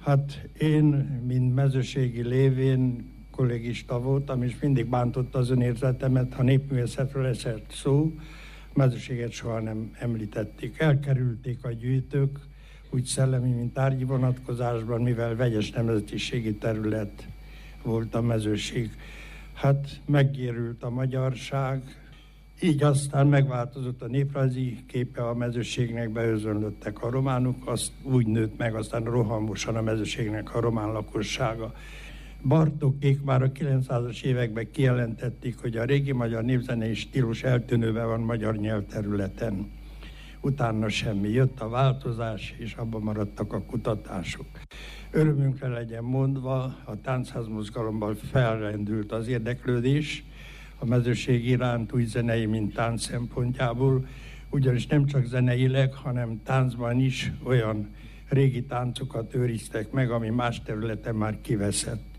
Hát én, mint mezőségi lévén kollégista voltam, és mindig bántott az önérzetemet, ha népművészetről esett szó, mezőséget soha nem említették. Elkerülték a gyűjtők, úgy szellemi, mint tárgyi vonatkozásban, mivel vegyes nemzetiségi terület volt a mezőség. Hát meggyérült a magyarság, így aztán megváltozott a néprajzi képe a mezőségnek, beözönlöttek a románok, azt úgy nőtt meg aztán rohamosan a mezőségnek a román lakossága. Bartókék már a 900-as években kijelentették, hogy a régi magyar népzenei stílus eltűnőben van magyar nyelvterületen. Utána semmi. Jött a változás, és abban maradtak a kutatások. Örömünkre legyen mondva, a táncházmozgalomban felrendült az érdeklődés a mezőség iránt úgy zenei, mint tánc szempontjából, ugyanis nem csak zeneileg, hanem táncban is olyan régi táncokat őriztek meg, ami más területen már kiveszett.